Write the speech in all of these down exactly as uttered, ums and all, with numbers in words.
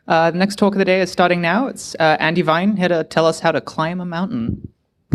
Uh, the next talk of the day is starting now. It's uh, Andy Vine here to tell us how to climb a mountain.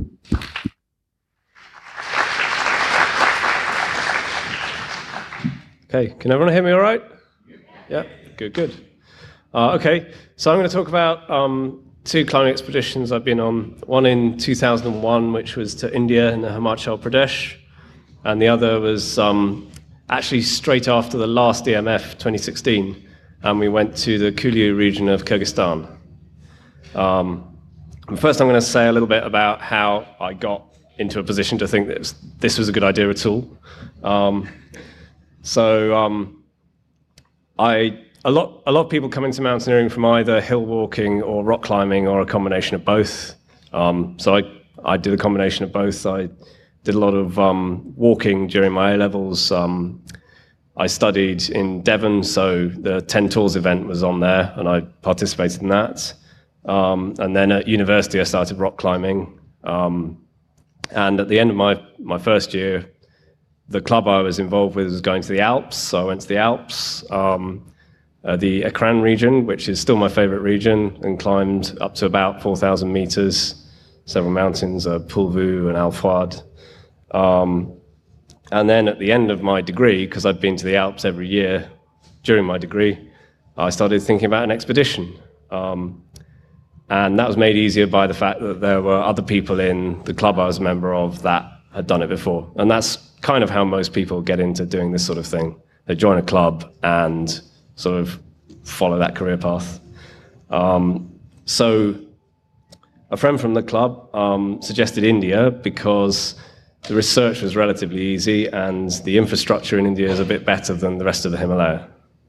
Okay, can everyone hear me all right? Yeah, good, good. Uh, okay, so I'm going to talk about um, two climbing expeditions I've been on. One in two thousand one, which was to India and Himachal Pradesh, and the other was um, actually straight after the last E M F, twenty sixteen, and we went to the Kulyu region of Kyrgyzstan. Um, first, I'm going to say a little bit about how I got into a position to think that this was a good idea at all. Um, so, um, I a lot a lot of people come into mountaineering from either hill walking or rock climbing or a combination of both. Um, so I I did a combination of both. I did a lot of um, walking during my A levels. Um, I studied in Devon, so the Ten Tours event was on there, and I participated in that. Um, and then at university, I started rock climbing. Um, and at the end of my, my first year, the club I was involved with was going to the Alps, so I went to the Alps, um, uh, the Ekran region, which is still my favorite region, and climbed up to about four thousand meters, several mountains, uh, Pulvu and Al Fuad. Um, and then at the end of my degree, because I'd been to the Alps every year during my degree, I started thinking about an expedition. Um, and that was made easier by the fact that there were other people in the club I was a member of that had done it before. And that's kind of how most people get into doing this sort of thing. They join a club and sort of follow that career path. Um, so a friend from the club um, suggested India because the research was relatively easy and the infrastructure in India is a bit better than the rest of the Himalaya.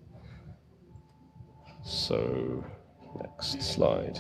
So, next slide.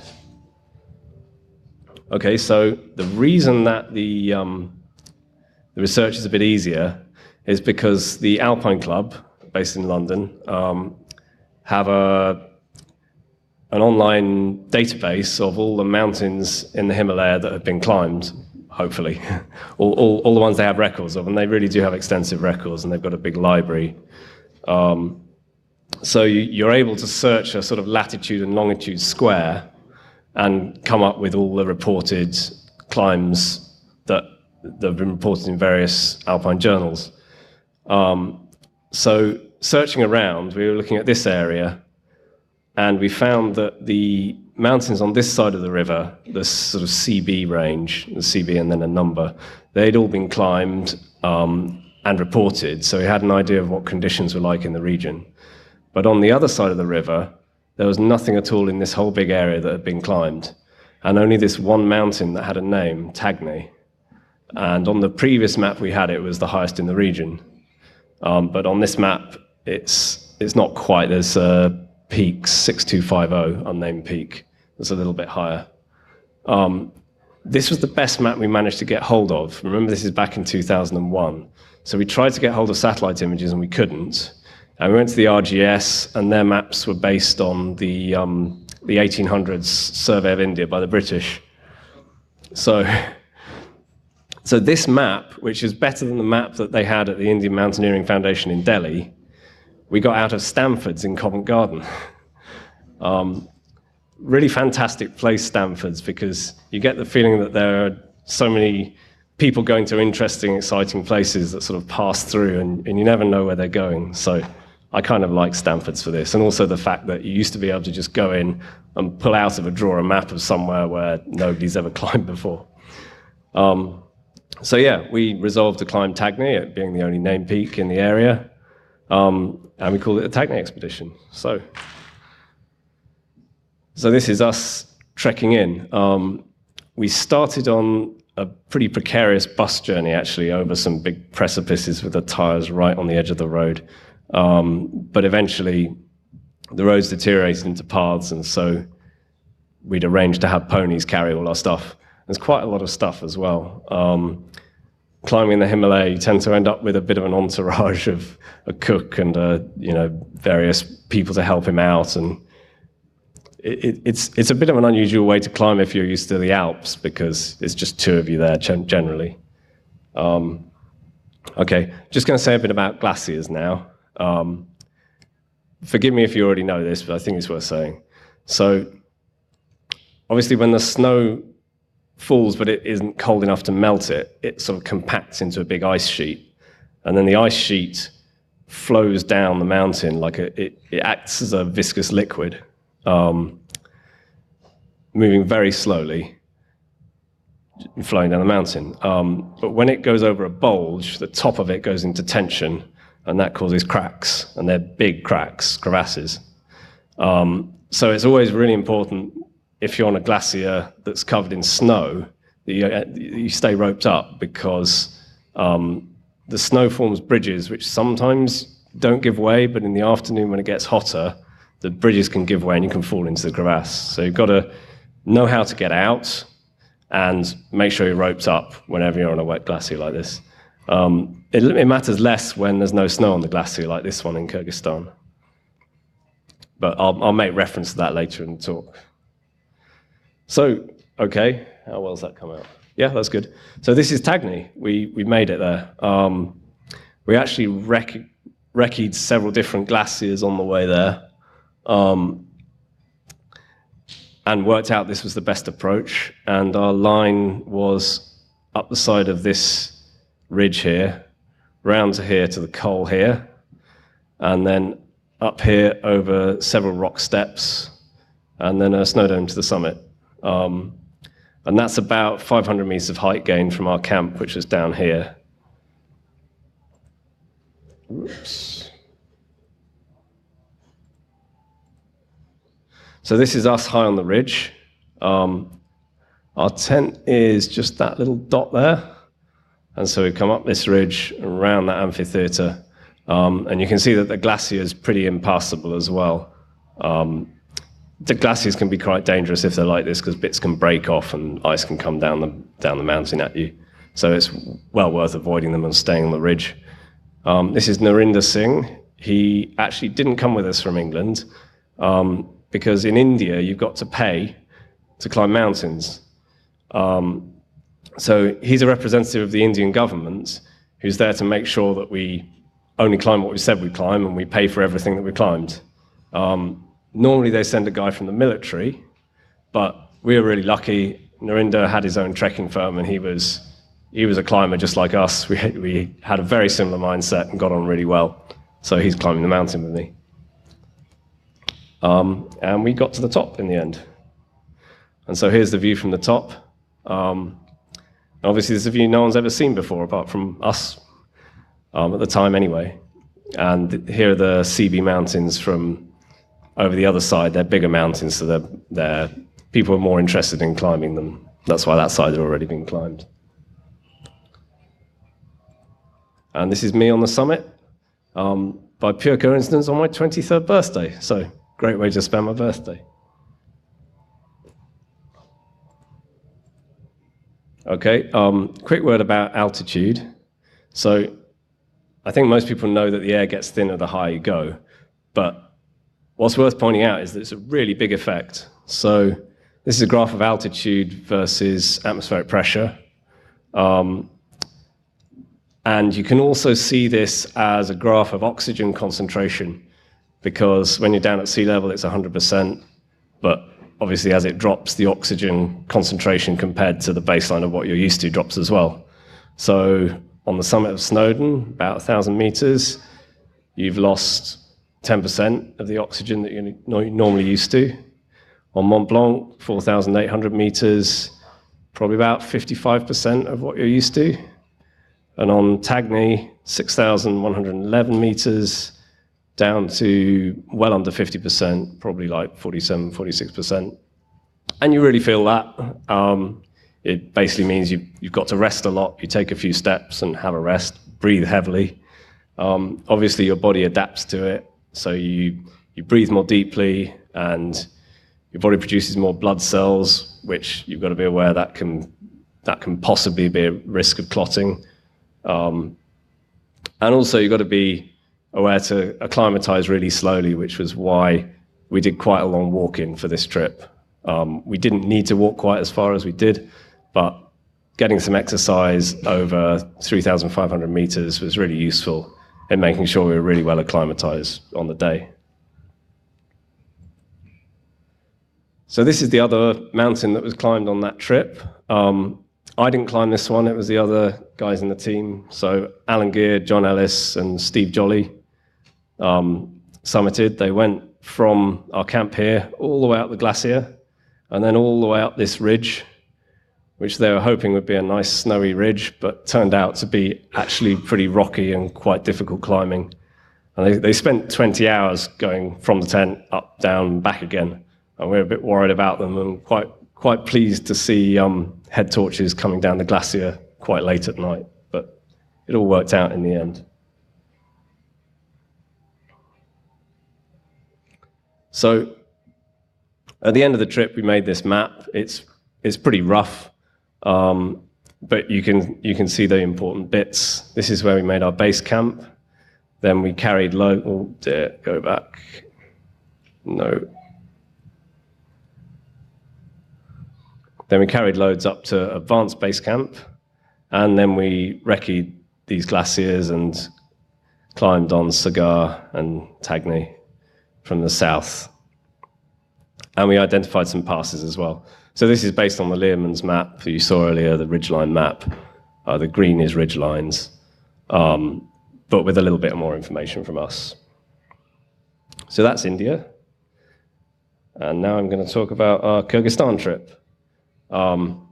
Okay, so the reason that the, um, the research is a bit easier is because the Alpine Club, based in London, um, have a, an online database of all the mountains in the Himalaya that have been climbed, hopefully, all, all, all the ones they have records of, and they really do have extensive records, and they've got a big library. Um, so you, you're able to search a sort of latitude and longitude square and come up with all the reported climbs that, that have been reported in various alpine journals. Um, so searching around, we were looking at this area, and we found that the mountains on this side of the river, this sort of C B range, the C B and then a number, they'd all been climbed um, and reported, so we had an idea of what conditions were like in the region. But on the other side of the river, there was nothing at all in this whole big area that had been climbed, and only this one mountain that had a name, Tagny. And on the previous map we had, it was the highest in the region. Um, but on this map, it's it's not quite. There's uh, peak six two five zero, unnamed peak. It's a little bit higher. Um, this was the best map we managed to get hold of. Remember, this is back in two thousand one. So we tried to get hold of satellite images, and we couldn't. And we went to the R G S, and their maps were based on the, um, the eighteen hundreds survey of India by the British. So, so this map, which is better than the map that they had at the Indian Mountaineering Foundation in Delhi, we got out of Stanford's in Covent Garden. um, really fantastic place, Stanford's, because you get the feeling that there are so many people going to interesting, exciting places that sort of pass through, and, and you never know where they're going. So I kind of like Stanford's for this, and also the fact that you used to be able to just go in and pull out of a drawer a map of somewhere where nobody's ever climbed before. Um, so yeah, we resolved to climb Tagny, it being the only named peak in the area, um, and we called it the Tagny Expedition. So, so this is us trekking in. Um, we started on a pretty precarious bus journey, actually, over some big precipices with the tires right on the edge of the road. Um, but eventually, the roads deteriorated into paths, and so we'd arranged to have ponies carry all our stuff. There's quite a lot of stuff as well. Um, climbing the Himalaya, you tend to end up with a bit of an entourage of a cook and uh, you know, various people to help him out, and it, it, it's it's a bit of an unusual way to climb if you're used to the Alps, because it's just two of you there generally. Um, okay, just going to say a bit about glaciers now. Um, forgive me if you already know this, but I think it's worth saying. So obviously when the snow falls, but it isn't cold enough to melt it, it sort of compacts into a big ice sheet. And then the ice sheet flows down the mountain like a, it, it acts as a viscous liquid, um, moving very slowly, flowing down the mountain. Um, but when it goes over a bulge, the top of it goes into tension, and that causes cracks, and they're big cracks, crevasses. Um, so it's always really important, if you're on a glacier that's covered in snow, that you, you stay roped up, because um, the snow forms bridges which sometimes don't give way, but in the afternoon when it gets hotter, the bridges can give way and you can fall into the crevasse. So you've got to know how to get out and make sure you're roped up whenever you're on a wet glacier like this. Um, it, it matters less when there's no snow on the glacier like this one in Kyrgyzstan. But I'll, I'll make reference to that later in the talk. So, okay, how well's that come out? Yeah, that's good. So this is Tagny. We, we made it there. Um, we actually rec recce'd several different glaciers on the way there. Um, and worked out this was the best approach. And our line was up the side of this ridge here, round to here to the col here, and then up here over several rock steps, and then a snow dome to the summit. Um, and that's about five hundred meters of height gain from our camp, which is down here. Oops. So this is us high on the ridge. Um, our tent is just that little dot there. And so we come up this ridge around that amphitheater. Um, and you can see that the glacier is pretty impassable as well. Um, the glaciers can be quite dangerous if they're like this, because bits can break off and ice can come down the, down the mountain at you. So it's well worth avoiding them and staying on the ridge. Um, this is Narinder Singh. He actually didn't come with us from England. Um, because in India, you've got to pay to climb mountains. Um, so he's a representative of the Indian government who's there to make sure that we only climb what we said we'd climb, and we pay for everything that we climbed. Um, normally they send a guy from the military, but we were really lucky. Narinder had his own trekking firm, and he was, he was a climber just like us. We, we had a very similar mindset and got on really well. So he's climbing the mountain with me. Um, and we got to the top in the end. And so here's the view from the top. Um, obviously, this is a view no one's ever seen before, apart from us, um, at the time anyway. And here are the Sibi Mountains from over the other side. They're bigger mountains, so they're, they're, people are more interested in climbing them. That's why that side had already been climbed. And this is me on the summit, um, by pure coincidence, on my twenty-third birthday. So great way to spend my birthday. Okay, um, quick word about altitude. So I think most people know that the air gets thinner the higher you go, but what's worth pointing out is that it's a really big effect. So this is a graph of altitude versus atmospheric pressure. Um, and you can also see this as a graph of oxygen concentration, because when you're down at sea level, it's one hundred percent, but obviously as it drops, the oxygen concentration compared to the baseline of what you're used to drops as well. So on the summit of Snowdon, about one thousand meters, you've lost ten percent of the oxygen that you're normally used to. On Mont Blanc, four thousand eight hundred meters, probably about fifty-five percent of what you're used to. And on Tagny, six thousand one hundred eleven meters, down to well under fifty percent, probably like forty-seven, forty-six percent. And you really feel that. Um, it basically means you've, you've got to rest a lot. You take a few steps and have a rest, breathe heavily. Um, obviously, your body adapts to it. So you, you breathe more deeply, and your body produces more blood cells, which you've got to be aware that can, that can possibly be a risk of clotting. Um, and also, you've got to be aware to acclimatize really slowly, which was why we did quite a long walk-in for this trip. Um, we didn't need to walk quite as far as we did, but getting some exercise over three thousand five hundred meters was really useful in making sure we were really well acclimatized on the day. So this is the other mountain that was climbed on that trip. Um, I didn't climb this one, it was the other guys in the team. So Alan Gear, John Ellis, and Steve Jolly um, summited. They went from our camp here all the way up the glacier, and then all the way up this ridge, which they were hoping would be a nice snowy ridge, but turned out to be actually pretty rocky and quite difficult climbing. And they, they spent twenty hours going from the tent up, down, back again. And we were a bit worried about them and quite quite pleased to see um, head torches coming down the glacier quite late at night. But it all worked out in the end. So at the end of the trip, we made this map. It's it's pretty rough, um, but you can you can see the important bits. This is where we made our base camp. Then we carried load. Oh dear, go back. No. Then we carried loads up to advanced base camp, and then we recce'd these glaciers and climbed on Sagar and Tagny from the south. And we identified some passes as well. So this is based on the Learmon's map that you saw earlier, the ridgeline map. Uh, the green is ridgelines, um, but with a little bit more information from us. So that's India. And now I'm going to talk about our Kyrgyzstan trip. Um,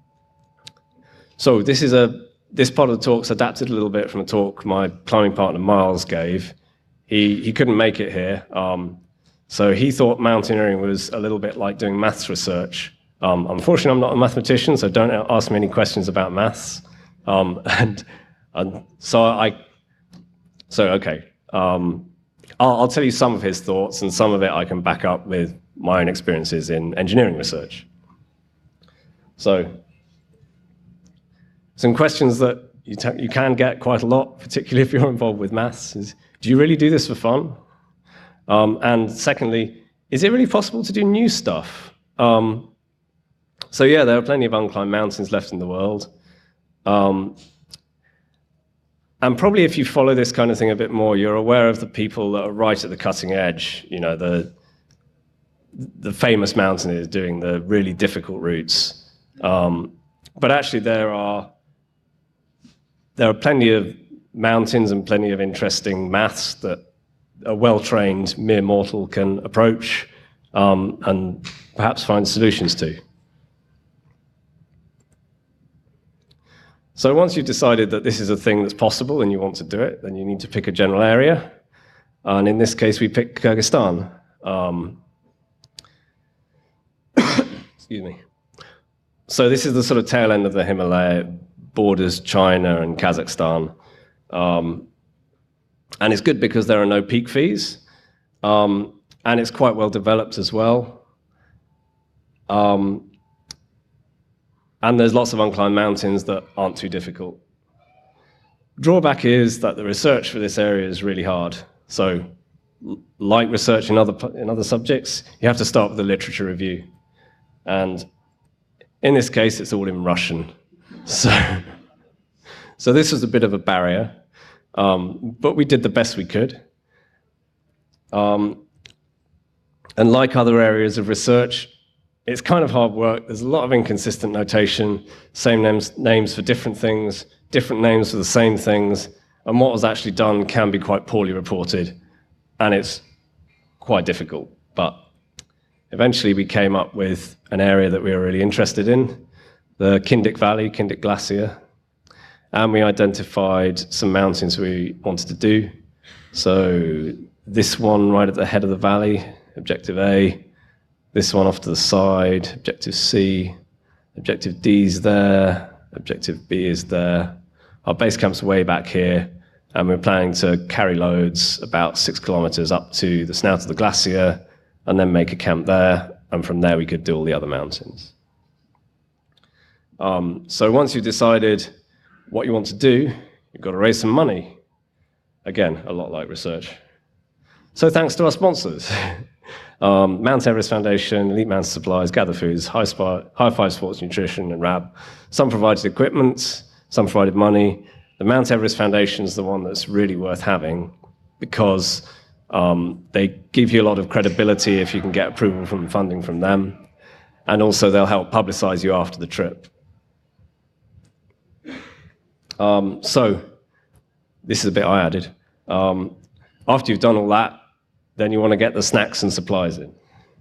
so this is a this part of the talk's adapted a little bit from a talk my climbing partner Miles gave. He he couldn't make it here, um, so he thought mountaineering was a little bit like doing maths research. Um, unfortunately, I'm not a mathematician, so don't ask me any questions about maths. Um, and, and so I so okay, um, I'll, I'll tell you some of his thoughts, and some of it I can back up with my own experiences in engineering research. So, some questions that you, you can get quite a lot, particularly if you're involved with maths, is, do you really do this for fun? Um, and secondly, is it really possible to do new stuff? Um, so yeah, there are plenty of unclimbed mountains left in the world. Um, and probably if you follow this kind of thing a bit more, you're aware of the people that are right at the cutting edge. You know, the, the famous mountaineers doing the really difficult routes. Um, but actually, there are there are plenty of mountains and plenty of interesting maths that a well-trained mere mortal can approach um, and perhaps find solutions to. So once you've decided that this is a thing that's possible and you want to do it, then you need to pick a general area. And in this case, we picked Kyrgyzstan. Um, excuse me. So this is the sort of tail end of the Himalaya, borders China and Kazakhstan. Um, and it's good because there are no peak fees. Um, and it's quite well developed as well. Um, and there's lots of unclimbed mountains that aren't too difficult. Drawback is that the research for this area is really hard. So like research in other, in other subjects, you have to start with a literature review. And in this case, it's all in Russian. So, so this was a bit of a barrier, um, but we did the best we could. Um, and like other areas of research, it's kind of hard work. There's a lot of inconsistent notation, same names, names for different things, different names for the same things, and what was actually done can be quite poorly reported, and it's quite difficult. But eventually we came up with an area that we were really interested in, the Kindik Valley, Kindik Glacier, and we identified some mountains we wanted to do. So this one right at the head of the valley, Objective A, this one off to the side, Objective C, Objective D is there, Objective B is there. Our base camp's way back here, and we're planning to carry loads about six kilometers up to the snout of the glacier, and then make a camp there, and from there we could do all the other mountains. Um, so once you've decided what you want to do, you've got to raise some money. Again, a lot like research. So thanks to our sponsors. um, Mount Everest Foundation, Elite Mountain Supplies, Gather Foods, High, Spy, High Five Sports Nutrition, and R A B. Some provided equipment, some provided money. The Mount Everest Foundation is the one that's really worth having because Um, they give you a lot of credibility if you can get approval from funding from them. and also they'll help publicize you after the trip. Um, so this is a bit I added. Um, after you've done all that, then you want to get the snacks and supplies in,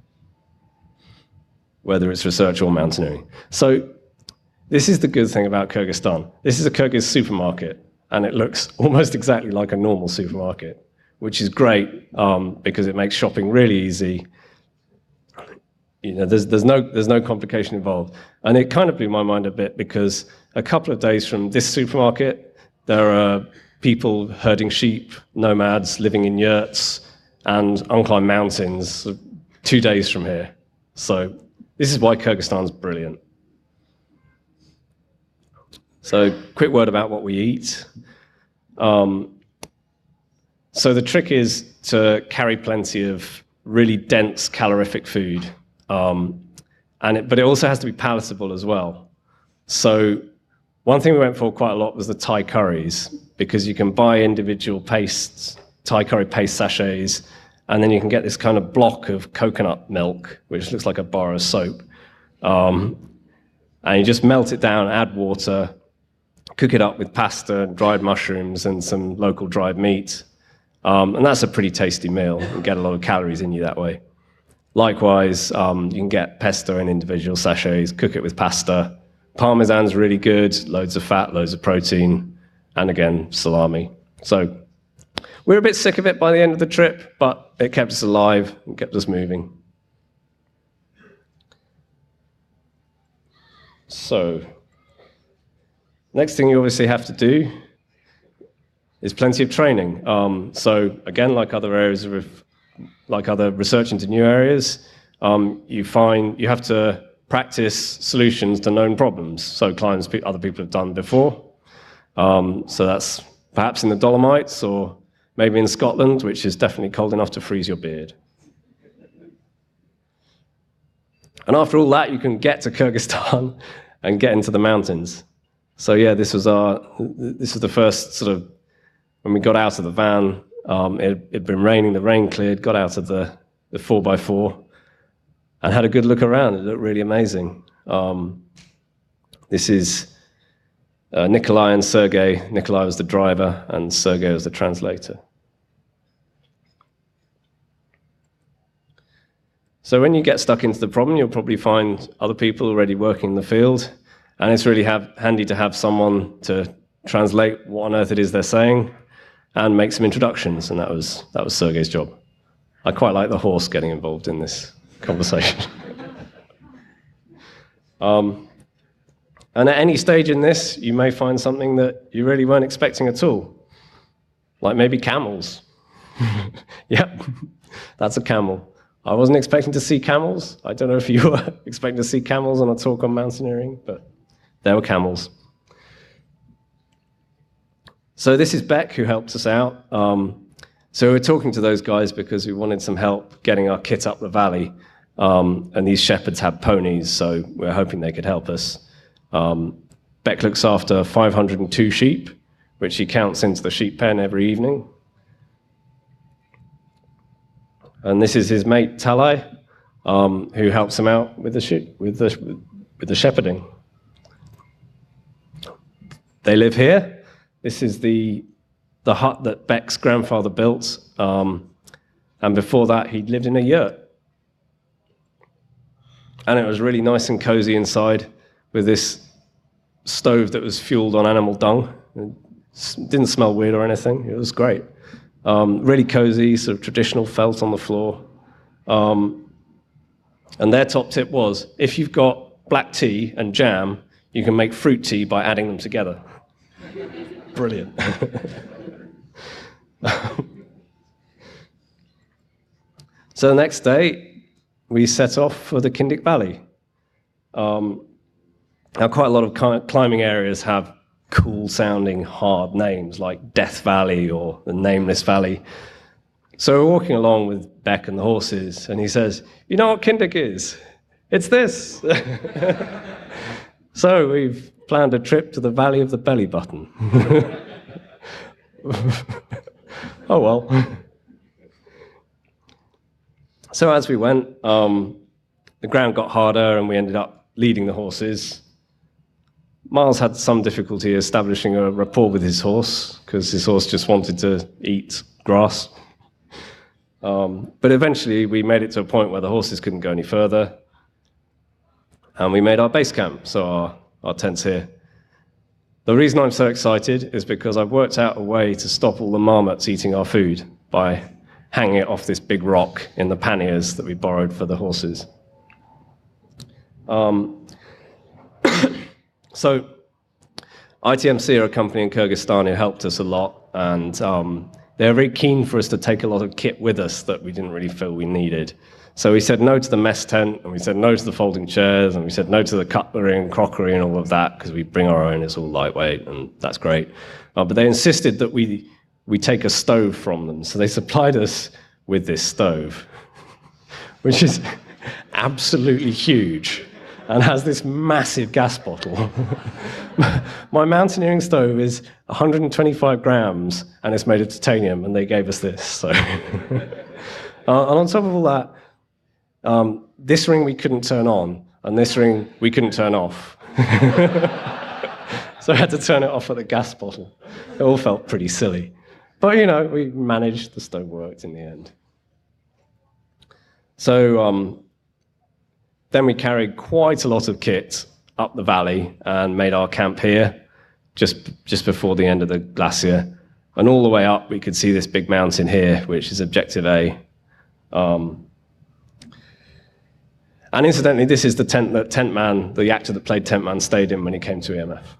whether it's research or mountaineering. So this is the good thing about Kyrgyzstan. This is a Kyrgyz supermarket, and it looks almost exactly like a normal supermarket, which is great um, because it makes shopping really easy. You know, there's, there's, no, there's no complication involved. And it kind of blew my mind a bit because a couple of days from this supermarket, there are people herding sheep, nomads living in yurts, and unclimbed mountains two days from here. So this is why Kyrgyzstan's brilliant. So quick word about what we eat. Um, so the trick is to carry plenty of really dense calorific food. Um, and it, but it also has to be palatable as well. So one thing we went for quite a lot was the Thai curries, because you can buy individual pastes, Thai curry paste sachets, and then you can get this kind of block of coconut milk, which looks like a bar of soap. Um, and you just melt it down, add water, cook it up with pasta, dried mushrooms, and some local dried meat. Um, and that's a pretty tasty meal. You get a lot of calories in you that way. Likewise, um, you can get pesto in individual sachets, cook it with pasta. Parmesan's really good, loads of fat, loads of protein, and again, salami. So we were a bit sick of it by the end of the trip, but it kept us alive and kept us moving. So next thing you obviously have to do is plenty of training. Um, so again, like other areas of, like other research into new areas, um, you find you have to practice solutions to known problems. So climbs pe- other people have done before. Um, so that's perhaps in the Dolomites or maybe in Scotland, which is definitely cold enough to freeze your beard. And after all that, you can get to Kyrgyzstan and get into the mountains. So yeah, this was our, this was the first sort of, when we got out of the van, um, it had been raining, the rain cleared, got out of the, the four by four and had a good look around. It looked really amazing. Um, this is uh, Nikolai and Sergey. Nikolai was the driver and Sergey was the translator. So when you get stuck into the problem, you'll probably find other people already working in the field, and it's really have, handy to have someone to translate what on earth it is they're saying and make some introductions, and that was, that was Sergey's job. I quite like the horse getting involved in this conversation. um, and at any stage in this, you may find something that you really weren't expecting at all, like maybe camels. Yep, that's a camel. I wasn't expecting to see camels. I don't know if you were expecting to see camels on a talk on mountaineering, but there were camels. So this is Beck, who helped us out. Um, so we were talking to those guys because we wanted some help getting our kit up the valley. Um, and these shepherds had ponies, so we we're hoping they could help us. Um, Beck looks after five hundred two sheep, which he counts into the sheep pen every evening. And this is his mate, Talai, um, who helps him out with the, sheep, with, the, with the shepherding. They live here. This is the, the hut that Beck's grandfather built. Um, and before that, he'd lived in a yurt. And it was really nice and cozy inside with this stove that was fueled on animal dung. It didn't smell weird or anything. It was great. Um, really cozy, sort of traditional felt on the floor. Um, and their top tip was, if you've got black tea and jam, you can make fruit tea by adding them together. Brilliant. So the next day, we set off for the Kindik Valley. Um, now, quite a lot of climbing areas have cool-sounding, hard names like Death Valley or the Nameless Valley. So we're walking along with Beck and the horses, and he says, "You know what Kindik is? It's this." So we've planned a trip to the Valley of the Belly Button. Oh well. So as we went, um, the ground got harder and we ended up leading the horses. Miles had some difficulty establishing a rapport with his horse because his horse just wanted to eat grass. Um, but eventually we made it to a point where the horses couldn't go any further, and we made our base camp, so our, our tent's here. The reason I'm so excited is because I've worked out a way to stop all the marmots eating our food by hanging it off this big rock in the panniers that we borrowed for the horses. Um, so I T M C are a company in Kyrgyzstan who helped us a lot, and um, they were very keen for us to take a lot of kit with us that we didn't really feel we needed. So we said no to the mess tent, and we said no to the folding chairs, and we said no to the cutlery and crockery and all of that, because we bring our own, it's all lightweight, and that's great. Uh, but they insisted that we, we take a stove from them, so they supplied us with this stove, which is absolutely huge, and has this massive gas bottle. My mountaineering stove is one hundred twenty-five grams, and it's made of titanium, and they gave us this. So. uh, and on top of all that, um, this ring we couldn't turn on, and this ring we couldn't turn off. So I had to turn it off at the gas bottle. It all felt pretty silly. But, you know, we managed, the stove worked in the end. So um, then we carried quite a lot of kit up the valley and made our camp here, just, just before the end of the glacier. And all the way up, we could see this big mountain here, which is Objective A. Um, and incidentally, this is the tent that Tent Man, the actor that played Tent Man, stayed in when he came to E M F.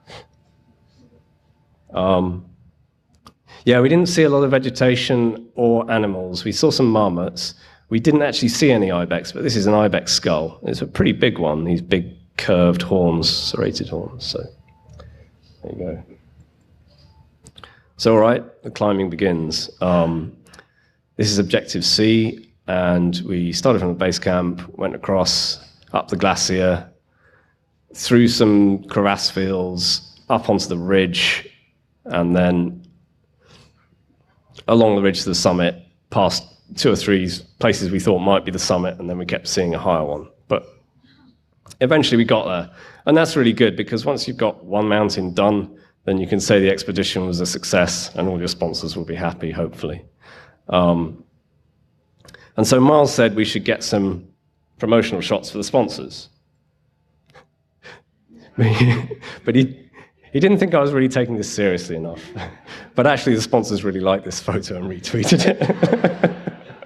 Um, yeah, we didn't see a lot of vegetation or animals. We saw some marmots. We didn't actually see any ibex, but this is an ibex skull. It's a pretty big one, these big curved horns, serrated horns. So there you go. So all right, the climbing begins. Um, this is Objective C, and we started from the base camp, went across, up the glacier, through some crevasse fields, up onto the ridge, and then along the ridge to the summit, past two or three places we thought might be the summit, and then we kept seeing a higher one. But eventually we got there. And that's really good, because once you've got one mountain done, then you can say the expedition was a success, and all your sponsors will be happy, hopefully. Um, and so Miles said we should get some promotional shots for the sponsors. But he, he didn't think I was really taking this seriously enough. But actually, the sponsors really liked this photo and retweeted it.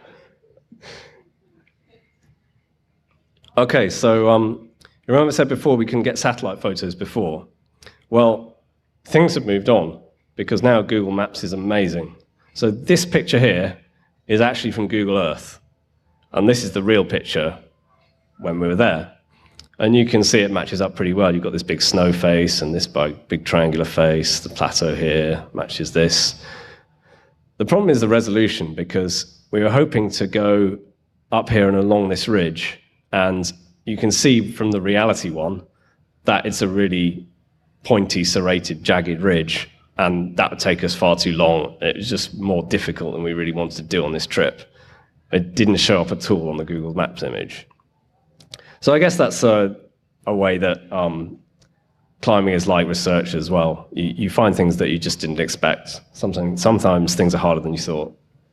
Okay, so um, remember I said before we can get satellite photos before? Well, things have moved on, because now Google Maps is amazing. So this picture here is actually from Google Earth, and this is the real picture when we were there. And you can see it matches up pretty well. You've got this big snow face and this big, big triangular face. The plateau here matches this. The problem is the resolution, because we were hoping to go up here and along this ridge, and you can see from the reality one that it's a really pointy, serrated, jagged ridge, and that would take us far too long. It was just more difficult than we really wanted to do on this trip. It didn't show up at all on the Google Maps image. So I guess that's a, a way that um, climbing is like research as well. You, you find things that you just didn't expect. Sometimes, sometimes things are harder than you thought.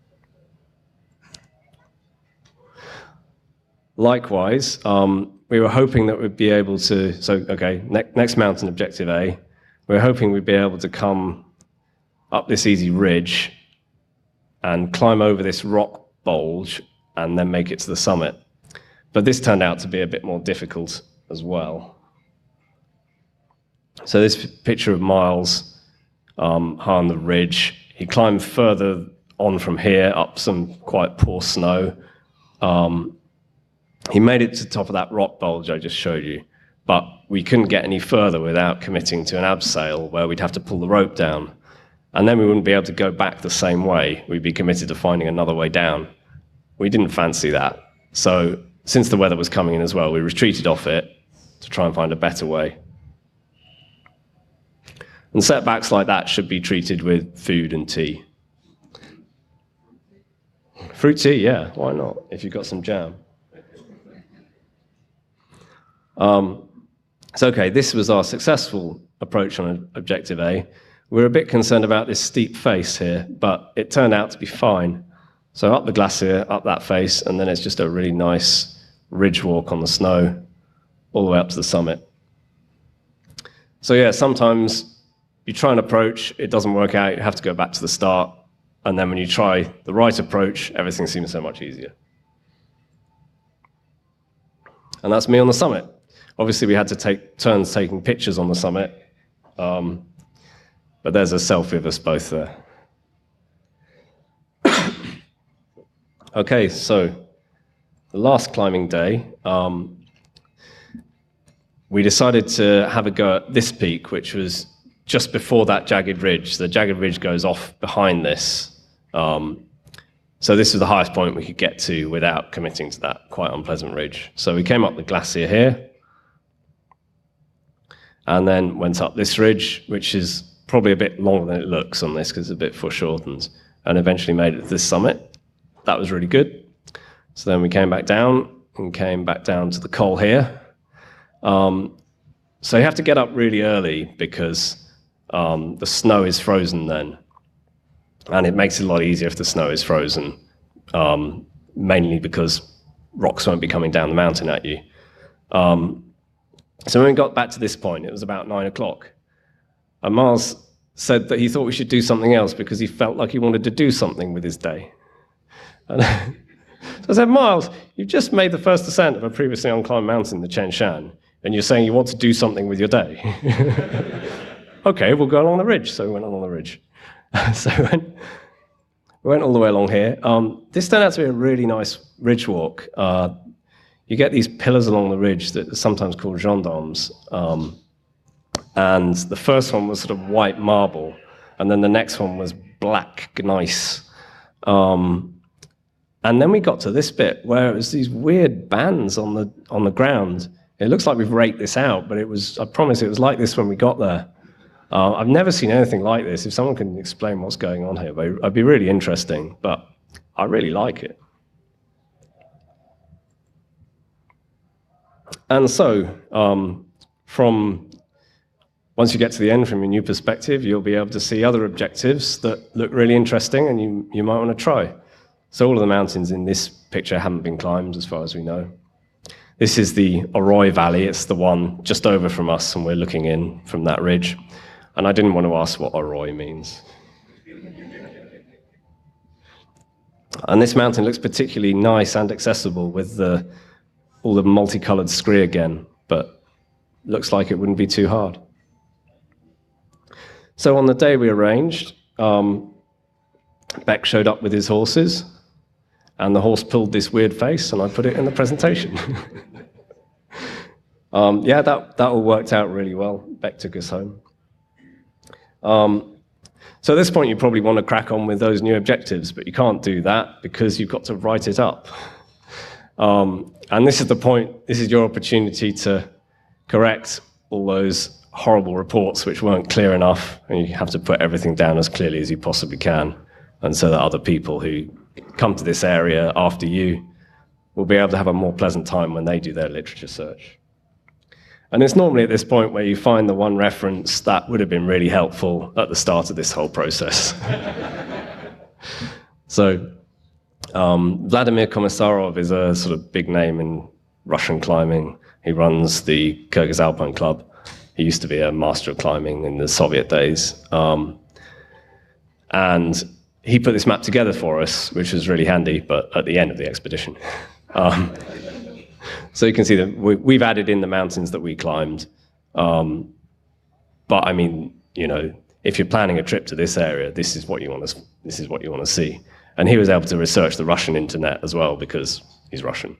Likewise, um, we were hoping that we'd be able to, so, okay, ne next mountain, Objective A, we were hoping we'd be able to come up this easy ridge and climb over this rock bulge and then make it to the summit. But this turned out to be a bit more difficult as well. So this picture of Miles um, high on the ridge, he climbed further on from here, up some quite poor snow. Um, He made it to the top of that rock bulge I just showed you, but we couldn't get any further without committing to an abseil where we'd have to pull the rope down. And then we wouldn't be able to go back the same way. We'd be committed to finding another way down. We didn't fancy that. So since the weather was coming in as well, we retreated off it to try and find a better way. And setbacks like that should be treated with food and tea. Fruit tea, yeah, why not, if you've got some jam. Um, so, okay, this was our successful approach on Objective A. We were a bit concerned about this steep face here, but it turned out to be fine. So up the glacier, up that face, and then it's just a really nice ridge walk on the snow all the way up to the summit. So yeah, sometimes you try an approach, it doesn't work out, you have to go back to the start, and then when you try the right approach, everything seems so much easier. And that's me on the summit. Obviously, we had to take turns taking pictures on the summit, um, but there's a selfie of us both there. Okay, so the last climbing day, um, we decided to have a go at this peak, which was just before that jagged ridge. The jagged ridge goes off behind this. Um, so this was the highest point we could get to without committing to that quite unpleasant ridge. So we came up the glacier here, and then went up this ridge, which is probably a bit longer than it looks on this because it's a bit foreshortened, and eventually made it to this summit. That was really good. So then we came back down and came back down to the col here. Um, so you have to get up really early because um, the snow is frozen then. And it makes it a lot easier if the snow is frozen, um, mainly because rocks won't be coming down the mountain at you. Um, so when we got back to this point, it was about nine o'clock. And Miles said that he thought we should do something else because he felt like he wanted to do something with his day. And so I said, Miles, you've just made the first ascent of a previously unclimbed mountain, the Chen Shan, and you're saying you want to do something with your day. Okay, we'll go along the ridge. So we went along the ridge. So we went, we went all the way along here. Um, this turned out to be a really nice ridge walk. Uh, you get these pillars along the ridge that are sometimes called gendarmes. Um, and the first one was sort of white marble, and then the next one was black gneiss. Um, And then we got to this bit where it was these weird bands on the on the ground. It looks like we've raked this out, but it was, I promise it was like this when we got there. Uh, I've never seen anything like this. If someone can explain what's going on here, it'd be really interesting, but I really like it. And so, um, from once you get to the end from a new perspective, you'll be able to see other objectives that look really interesting and you, you might want to try. So all of the mountains in this picture haven't been climbed, as far as we know. This is the Oroy Valley. It's the one just over from us, and we're looking in from that ridge. And I didn't want to ask what Oroy means. And this mountain looks particularly nice and accessible with the, all the multicolored scree again, but looks like it wouldn't be too hard. So on the day we arranged, um, Beck showed up with his horses, and the horse pulled this weird face, and I put it in the presentation. um, yeah, that, that all worked out really well. Beck took us home. Um, so at this point, you probably want to crack on with those new objectives, but you can't do that because you've got to write it up. Um, and this is the point, this is your opportunity to correct all those horrible reports which weren't clear enough, and you have to put everything down as clearly as you possibly can, and so that other people who come to this area after you will be able to have a more pleasant time when they do their literature search. And it's normally at this point where you find the one reference that would have been really helpful at the start of this whole process. So um, Vladimir Komisarov is a sort of big name in Russian climbing. He runs the Kyrgyz Alpine Club. He used to be a master of climbing in the Soviet days. Um, and he put this map together for us, which was really handy, but at the end of the expedition. Um, so you can see that we, we've added in the mountains that we climbed. Um, but I mean, you know, if you're planning a trip to this area, this is what you want to, this is what you want to see. And he was able to research the Russian internet as well because he's Russian.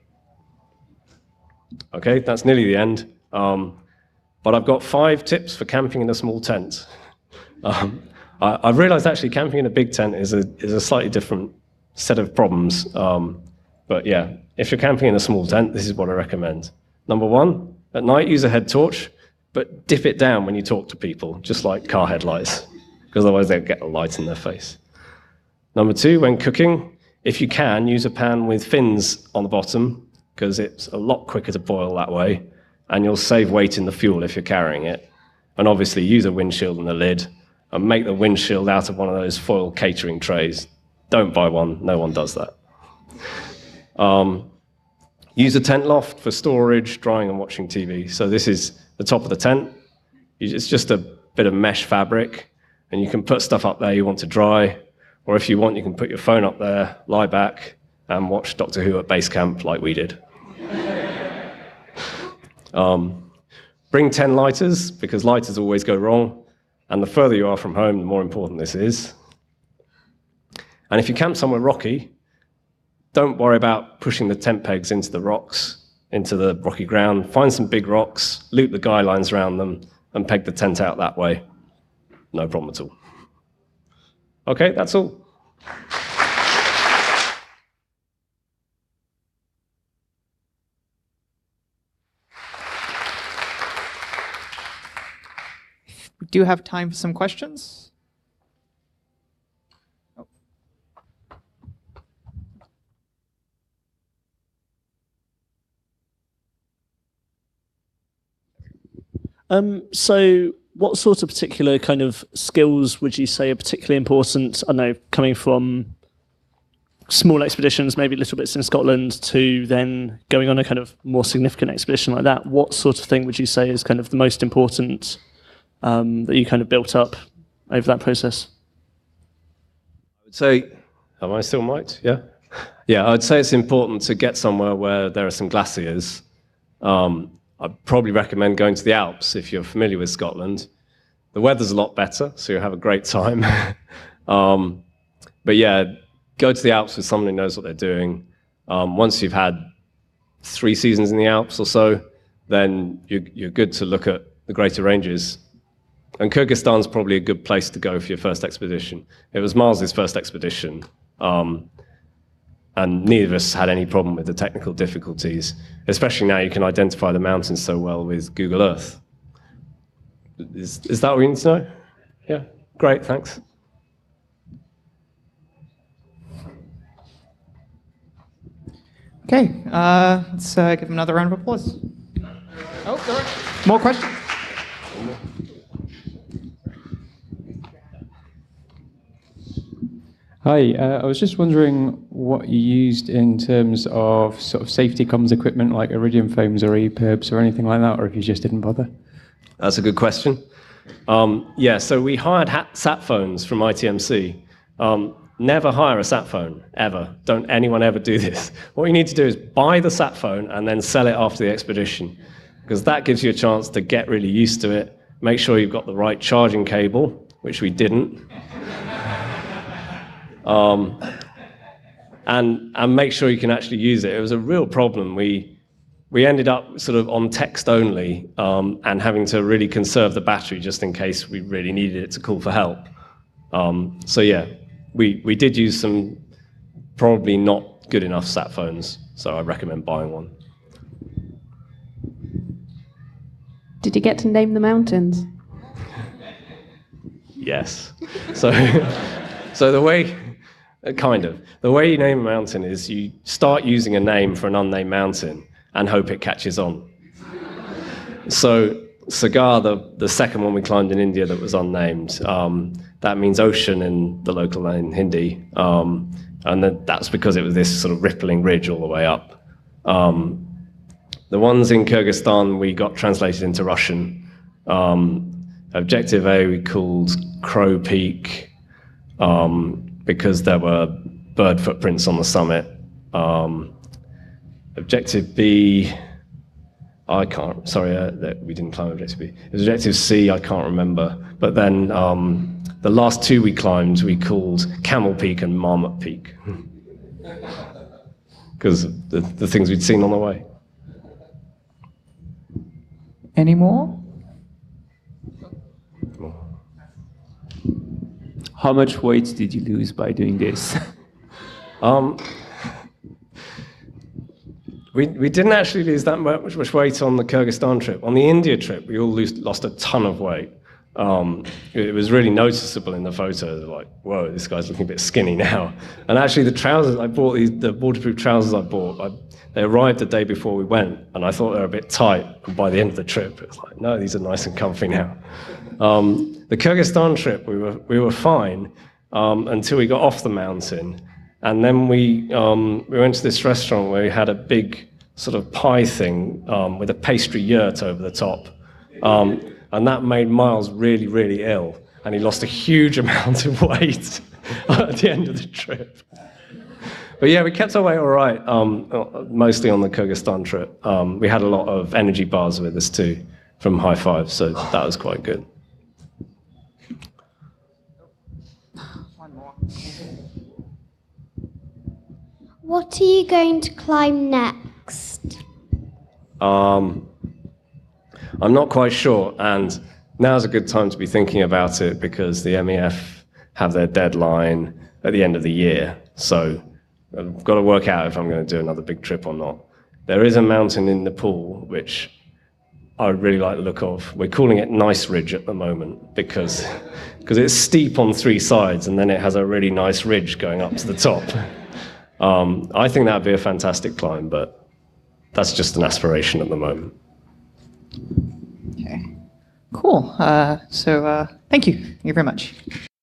Okay, that's nearly the end. Um, but I've got five tips for camping in a small tent. Um, I, I've realized actually camping in a big tent is a, is a slightly different set of problems. Um, but yeah, if you're camping in a small tent, this is what I recommend. Number one, at night use a head torch, but dip it down when you talk to people, just like car headlights, because otherwise they'll get a light in their face. Number two, when cooking, if you can, use a pan with fins on the bottom, because it's a lot quicker to boil that way, and you'll save weight in the fuel if you're carrying it. And obviously use a windshield and a lid, and make the windshield out of one of those foil catering trays. Don't buy one, no one does that. Um, use a tent loft for storage, drying and watching T V. So this is the top of the tent. It's just a bit of mesh fabric, and you can put stuff up there you want to dry, or if you want, you can put your phone up there, lie back, and watch Doctor Who at base camp like we did. um, bring ten lighters, because lighters always go wrong, and the further you are from home, the more important this is. And if you camp somewhere rocky, don't worry about pushing the tent pegs into the rocks, into the rocky ground. Find some big rocks, loop the guy lines around them, and peg the tent out that way. No problem at all. Okay, that's all. We do have time for some questions. Oh. Um, so what sort of particular kind of skills would you say are particularly important? I know, coming from small expeditions, maybe little bits in Scotland, to then going on a kind of more significant expedition like that, what sort of thing would you say is kind of the most important um, that you kind of built up over that process? I would say, am I still mic'd? Yeah? Yeah, I'd say it's important to get somewhere where there are some glaciers. Um, I'd probably recommend going to the Alps if you're familiar with Scotland. The weather's a lot better, so you'll have a great time. um, but yeah, go to the Alps with someone who knows what they're doing. Um, once you've had three seasons in the Alps or so, then you're, you're good to look at the greater ranges. And Kyrgyzstan's probably a good place to go for your first expedition. It was Miles's first expedition, um, and neither of us had any problem with the technical difficulties, especially now you can identify the mountains so well with Google Earth. Is, is that what you need to know? Yeah, great, thanks. Okay, uh, let's uh, give him another round of applause. Oh, there are more questions. Hi, uh, I was just wondering what you used in terms of sort of safety comms equipment like iridium foams or E P I R Bs or anything like that, or if you just didn't bother. That's a good question. Um, yeah, so we hired hat- sat phones from I T M C. Um, never hire a sat phone, ever. Don't anyone ever do this. What you need to do is buy the sat phone and then sell it after the expedition, because that gives you a chance to get really used to it, make sure you've got the right charging cable, which we didn't. Um, and and make sure you can actually use it. It was a real problem. We we ended up sort of on text only, um, and having to really conserve the battery just in case we really needed it to call for help. Um, so yeah, we we did use some probably not good enough sat phones. So I recommend buying one. Did you get to name the mountains? Yes. So so the way. Kind of. The way you name a mountain is you start using a name for an unnamed mountain and hope it catches on. So Sagar, the, the second one we climbed in India that was unnamed, um, that means ocean in the local language, Hindi. Um, and that, that's because it was this sort of rippling ridge all the way up. Um, the ones in Kyrgyzstan we got translated into Russian. Um, Objective A we called Crow Peak, um, because there were bird footprints on the summit. Um, Objective B, I can't, sorry, uh, we didn't climb Objective B. It was Objective C, I can't remember. But then um, the last two we climbed, we called Camel Peak and Marmot Peak, because of the, the things we'd seen on the way. Any more? How much weight did you lose by doing this? Um, we we didn't actually lose that much, much weight on the Kyrgyzstan trip. On the India trip, we all lose, lost a ton of weight. Um, it was really noticeable in the photos, like, whoa, this guy's looking a bit skinny now. And actually, the trousers I bought, these, the waterproof trousers I bought, I, they arrived the day before we went, and I thought they were a bit tight. And by the end of the trip, it was like, no, these are nice and comfy now. Um, the Kyrgyzstan trip, we were we were fine um, until we got off the mountain, and then we um, we went to this restaurant where we had a big sort of pie thing um, with a pastry yurt over the top. Um, And that made Miles really, really ill. And he lost a huge amount of weight at the end of the trip. But yeah, we kept our weight all right, um, mostly on the Kyrgyzstan trip. Um, we had a lot of energy bars with us too, from High Five, so that was quite good. One more. What are you going to climb next? Um, I'm not quite sure, and now's a good time to be thinking about it because the M E F have their deadline at the end of the year. So I've got to work out if I'm going to do another big trip or not. There is a mountain in Nepal which I really like the look of. We're calling it Nice Ridge at the moment because because it's steep on three sides and then it has a really nice ridge going up to the top. Um, I think that would be a fantastic climb, but that's just an aspiration at the moment. Okay. Cool. Uh, so uh, thank you. Thank you very much.